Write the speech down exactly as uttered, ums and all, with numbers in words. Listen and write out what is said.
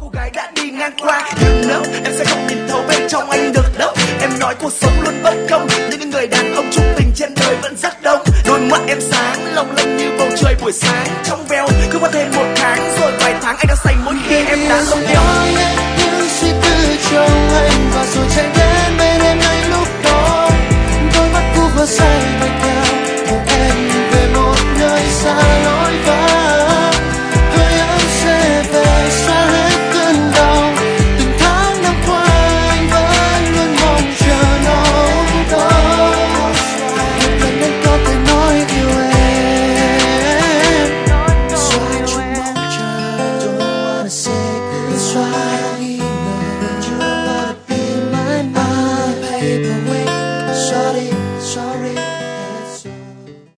cô gái đã đi ngang qua. You know, em sẽ không nhìn thấu bên trong anh được đâu. Em nói cuộc sống luôn bất công, những người đàn ông trung tình trên đời vẫn rất đông. Đôi mắt em sáng, long lanh như bầu trời buổi sáng trong veo. Cứ qua thêm một tháng rồi vài tháng anh đã say mỗi khi em đã lông theo.